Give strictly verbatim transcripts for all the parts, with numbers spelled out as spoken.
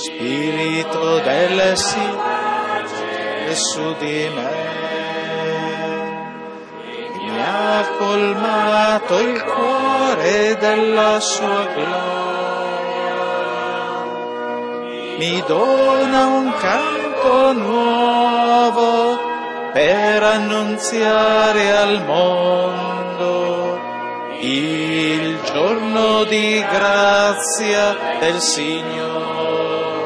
Spirito del Signore su di me, mi ha colmato il cuore della sua gloria, mi dona un canto nuovo per annunziare al mondo il giorno di grazia del Signore.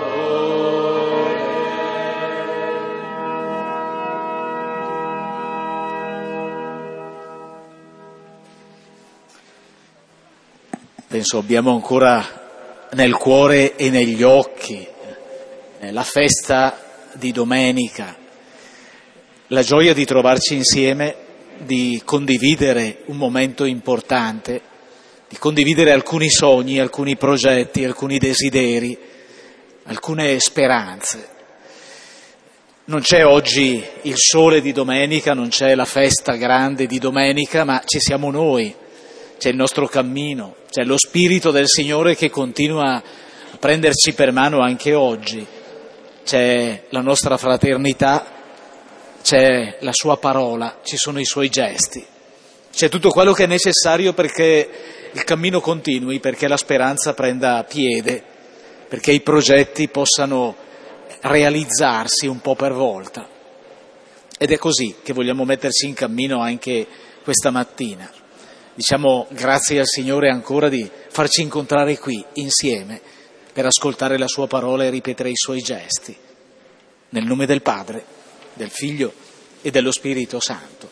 Penso abbiamo ancora nel cuore e negli occhi la festa di domenica, la gioia di trovarci insieme, di condividere un momento importante, di condividere alcuni sogni, alcuni progetti, alcuni desideri, alcune speranze. Non c'è oggi il sole di domenica, non c'è la festa grande di domenica, ma ci siamo noi, c'è il nostro cammino, c'è lo Spirito del Signore che continua a prenderci per mano anche oggi, c'è la nostra fraternità, c'è la sua parola, ci sono i suoi gesti, c'è tutto quello che è necessario perché il cammino continui, perché la speranza prenda piede, perché i progetti possano realizzarsi un po' per volta. Ed è così che vogliamo metterci in cammino anche questa mattina. Diciamo grazie al Signore ancora di farci incontrare qui insieme per ascoltare la sua parola e ripetere i suoi gesti. Nel nome del Padre, del Figlio e dello Spirito Santo.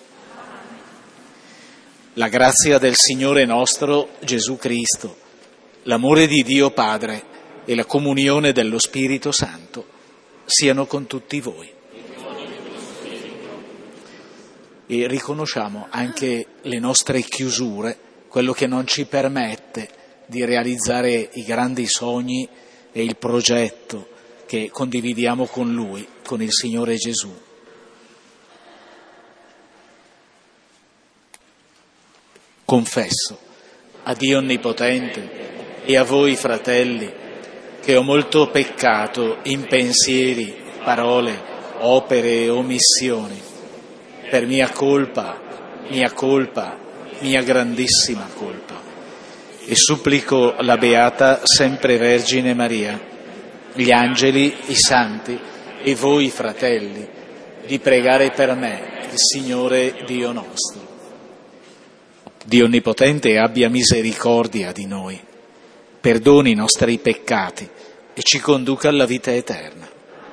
La grazia del Signore nostro Gesù Cristo, l'amore di Dio Padre e la comunione dello Spirito Santo siano con tutti voi. E riconosciamo anche le nostre chiusure, quello che non ci permette di realizzare i grandi sogni e il progetto che condividiamo con Lui, con il Signore Gesù. Confesso a Dio Onnipotente e a voi, fratelli, che ho molto peccato in pensieri, parole, opere e omissioni, per mia colpa, mia colpa, mia grandissima colpa. E supplico la Beata Sempre Vergine Maria, gli angeli, i santi e voi, fratelli, di pregare per me, il Signore Dio nostro. Dio Onnipotente abbia misericordia di noi, perdoni i nostri peccati e ci conduca alla vita eterna.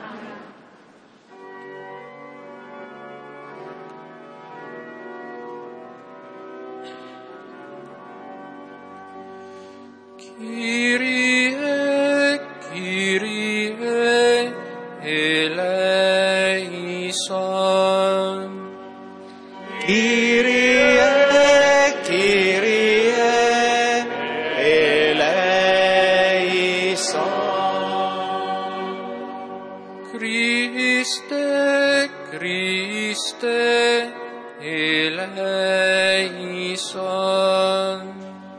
Kyrie, Kyrie, eleison. Kyrie, Kyrie, eleison. Christe, Christe, eleison.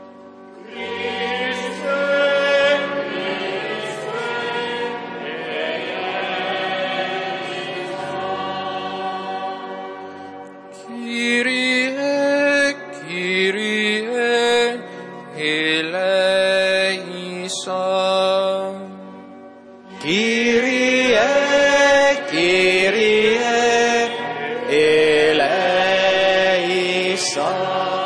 Kyrie, Kyrie, eleison. Kyrie, Kyrie, eleison.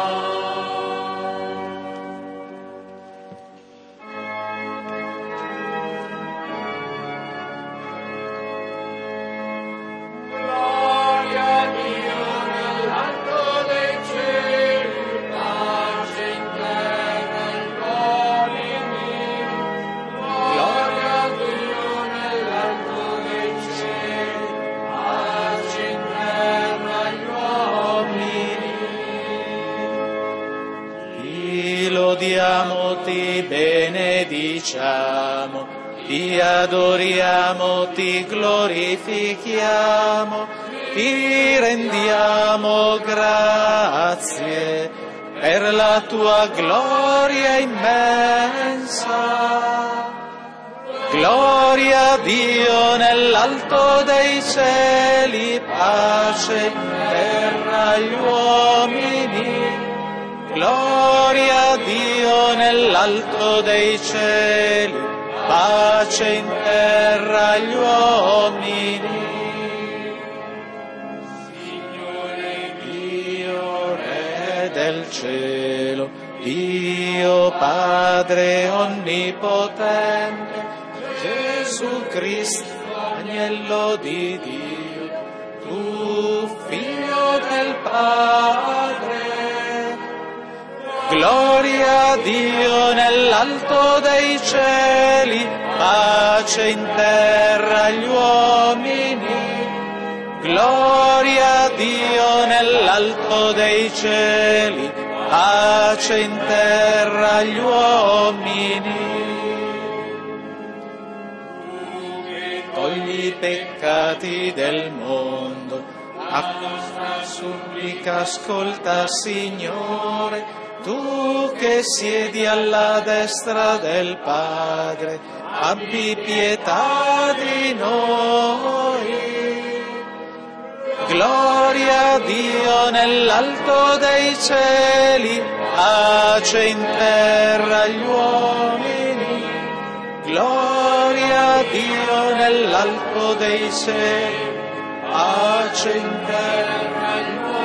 Lodiamo, ti benediciamo, ti adoriamo, ti glorifichiamo, ti rendiamo grazie per la tua gloria immensa. Gloria a Dio nell'alto dei cieli, pace in terra agli uomini. Gloria a Dio nell'alto dei cieli, pace in terra agli uomini. Signore Dio, Re del cielo, Dio Padre onnipotente, Gesù Cristo, agnello di Dio, tu Figlio del Padre. Gloria a Dio nell'alto dei cieli, pace in terra agli uomini. Gloria a Dio nell'alto dei cieli, pace in terra agli uomini. Togli i peccati del mondo, a nostra supplica ascolta, Signore. Tu che siedi alla destra del Padre, abbi pietà di noi. Gloria a Dio nell'alto dei cieli, pace in terra agli uomini. Gloria a Dio nell'alto dei cieli, pace in terra agli uomini.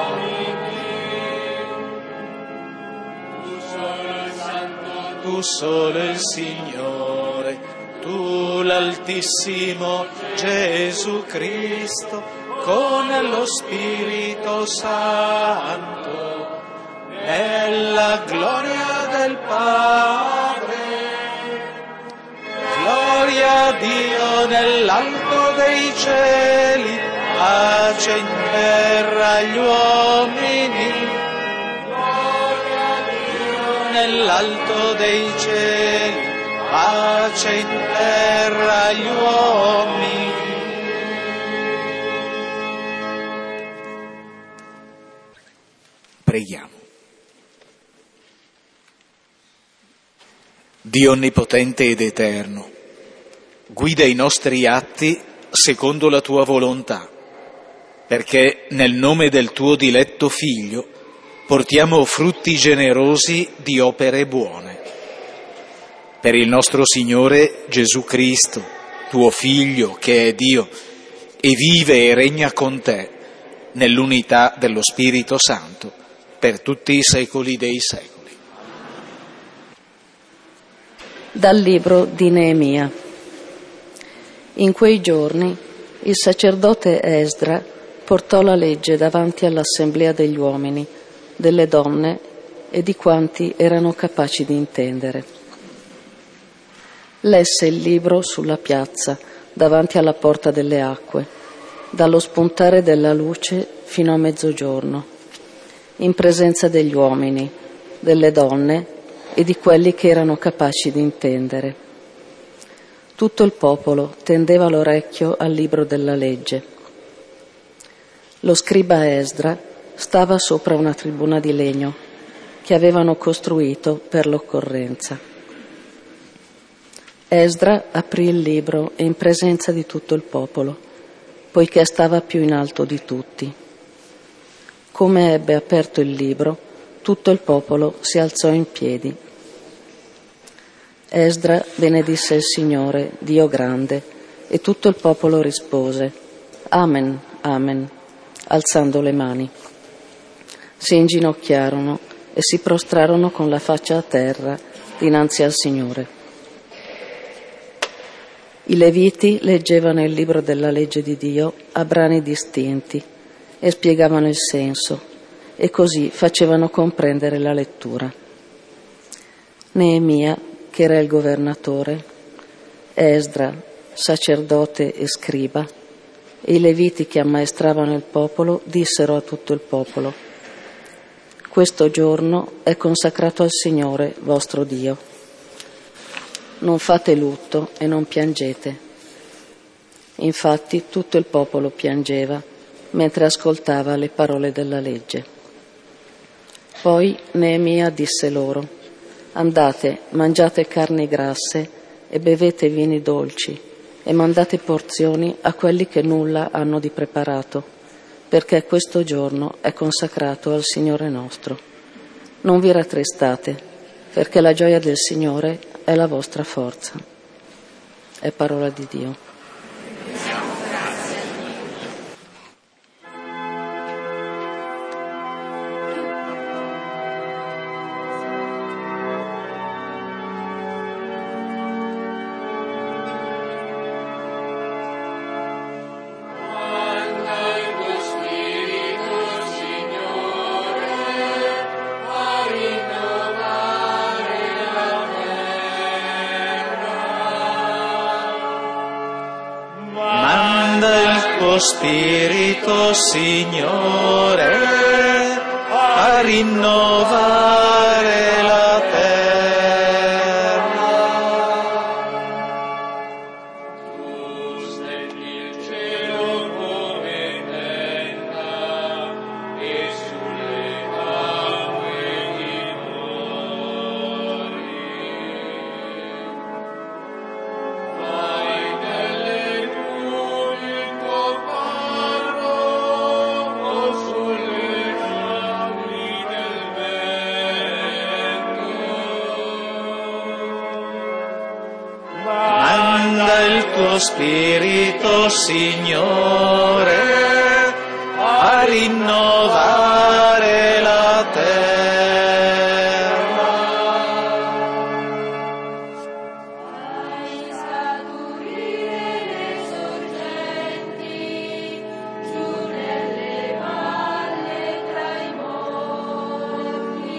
Tu solo il Signore, tu l'Altissimo Gesù Cristo, con lo Spirito Santo, nella gloria del Padre. Gloria a Dio nell'alto dei cieli, pace in terra agli uomini. Nell'alto dei cieli, pace in terra agli uomini. Preghiamo. Dio onnipotente ed eterno, guida i nostri atti secondo la tua volontà, perché nel nome del tuo diletto Figlio portiamo frutti generosi di opere buone. Per il nostro Signore Gesù Cristo, tuo Figlio, che è Dio, e vive e regna con te, nell'unità dello Spirito Santo, per tutti i secoli dei secoli. Dal libro di Neemia. In quei giorni il sacerdote Esdra portò la legge davanti all'assemblea degli uomini, delle donne e di quanti erano capaci di intendere. Lesse il libro sulla piazza, davanti alla porta delle acque, dallo spuntare della luce fino a mezzogiorno, in presenza degli uomini, delle donne e di quelli che erano capaci di intendere. Tutto il popolo tendeva l'orecchio al libro della legge. Lo scriba Esdra stava sopra una tribuna di legno che avevano costruito per l'occorrenza. Esdra aprì il libro in presenza di tutto il popolo, poiché stava più in alto di tutti. Come ebbe aperto il libro, tutto il popolo si alzò in piedi. Esdra benedisse il Signore, Dio grande, e tutto il popolo rispose: Amen, Amen, alzando le mani. Si inginocchiarono e si prostrarono con la faccia a terra dinanzi al Signore. I Leviti leggevano il libro della legge di Dio a brani distinti e spiegavano il senso, e così facevano comprendere la lettura. Neemia, che era il governatore, Esdra, sacerdote e scriba, e i Leviti che ammaestravano il popolo dissero a tutto il popolo: questo giorno è consacrato al Signore vostro Dio. Non fate lutto e non piangete. Infatti tutto il popolo piangeva mentre ascoltava le parole della legge. Poi Neemia disse loro: andate, mangiate carni grasse e bevete vini dolci e mandate porzioni a quelli che nulla hanno di preparato, perché questo giorno è consacrato al Signore nostro. Non vi rattristate, perché la gioia del Signore è la vostra forza. È parola di Dio. Spirito, Signore, a rinnovare la terra. Tu stendi il cielo come tenda e sulle acque dimori. Fai delle nuvole il tuo carro o sulle navi del vento. Manda il tuo Spirito, Signore, a rinnovare la terra. Fai scaturire le sorgenti giù nelle valle tra i monti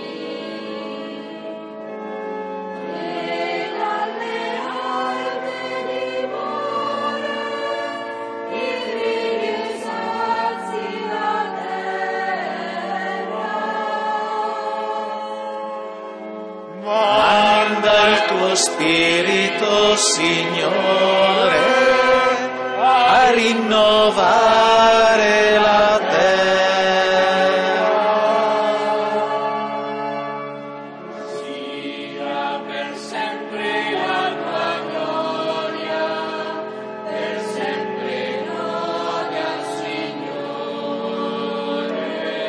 e dalle alpe dimore il risazi la terra. Manda il tuo Spirito, Signore, a rinnovare la terra. Sia per sempre la tua gloria, per sempre gloria al Signore.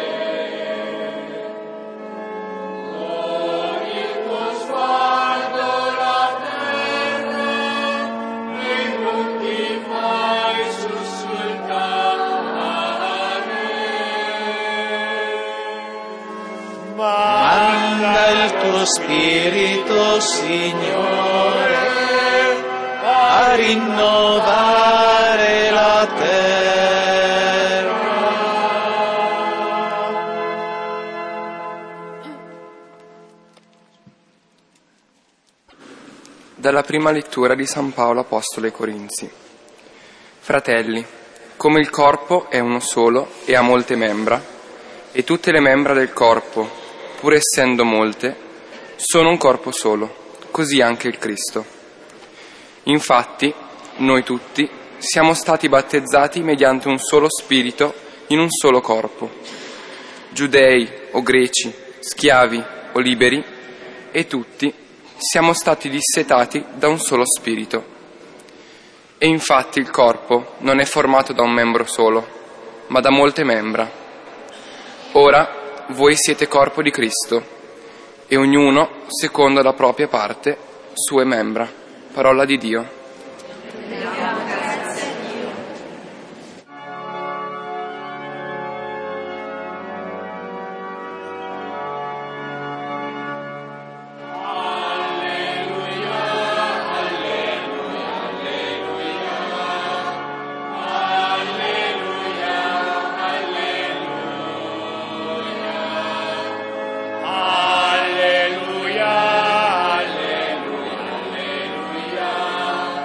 Con il tuo sguardo la terra e non ti fai sussultare. Manda il tuo Spirito, Signore, a rinnovare la terra. Dalla prima lettura di San Paolo Apostolo ai Corinzi. Fratelli, come il corpo è uno solo e ha molte membra, e tutte le membra del corpo, pur essendo molte, sono un corpo solo, così anche il Cristo. Infatti, noi tutti siamo stati battezzati mediante un solo spirito in un solo corpo, giudei o greci, schiavi o liberi, e tutti siamo stati dissetati da un solo spirito. E infatti il corpo non è formato da un membro solo, ma da molte membra. Ora voi siete corpo di Cristo, e ognuno secondo la propria parte, sue membra. Parola di Dio. Alleluia, alleluia, alleluia.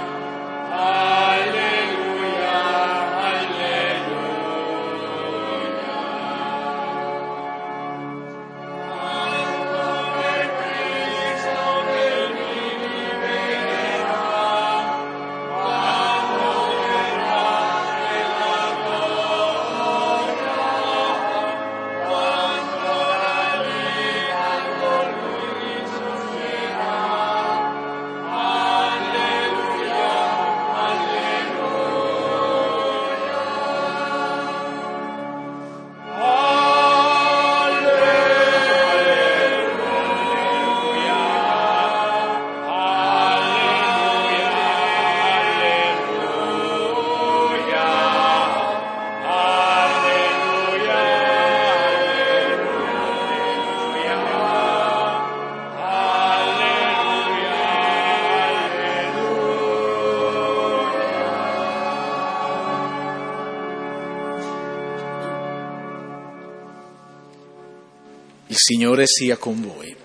Il Signore sia con voi.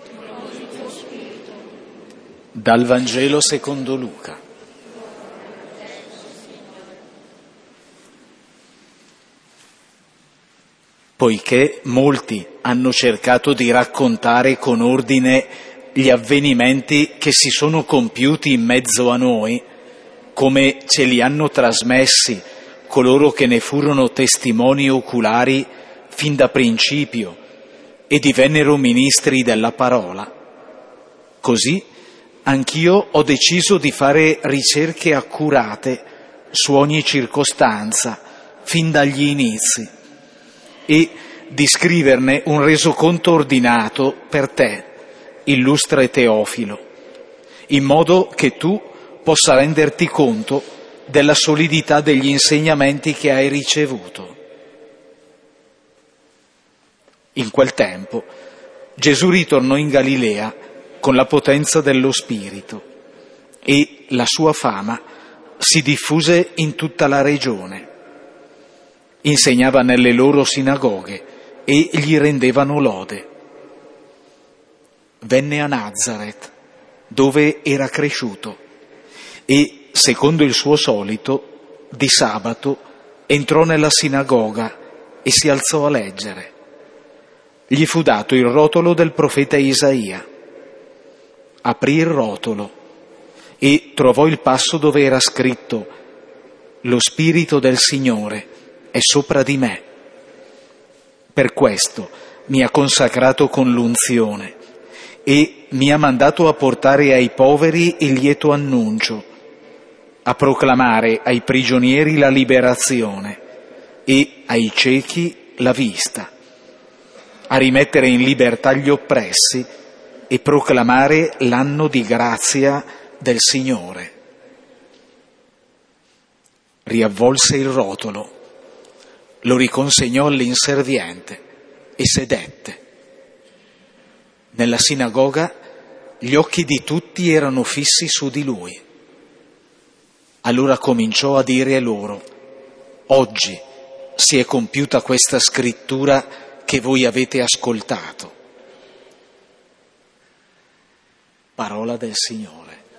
Dal Vangelo secondo Luca. Poiché molti hanno cercato di raccontare con ordine gli avvenimenti che si sono compiuti in mezzo a noi, come ce li hanno trasmessi coloro che ne furono testimoni oculari fin da principio e divennero ministri della parola, così anch'io ho deciso di fare ricerche accurate su ogni circostanza fin dagli inizi e di scriverne un resoconto ordinato per te, illustre Teofilo, in modo che tu possa renderti conto della solidità degli insegnamenti che hai ricevuto. In quel tempo Gesù ritornò in Galilea con la potenza dello Spirito e la sua fama si diffuse in tutta la regione. Insegnava nelle loro sinagoghe e gli rendevano lode. Venne a Nazaret, dove era cresciuto, e, secondo il suo solito, di sabato entrò nella sinagoga e si alzò a leggere. Gli fu dato il rotolo del profeta Isaia. Aprì il rotolo e trovò il passo dove era scritto: «Lo Spirito del Signore è sopra di me. Per questo mi ha consacrato con l'unzione e mi ha mandato a portare ai poveri il lieto annuncio, a proclamare ai prigionieri la liberazione e ai ciechi la vista, a rimettere in libertà gli oppressi e proclamare l'anno di grazia del Signore». Riavvolse il rotolo, lo riconsegnò all'inserviente e sedette. Nella sinagoga gli occhi di tutti erano fissi su di lui. Allora cominciò a dire loro: «Oggi si è compiuta questa scrittura che voi avete ascoltato». Parola del Signore.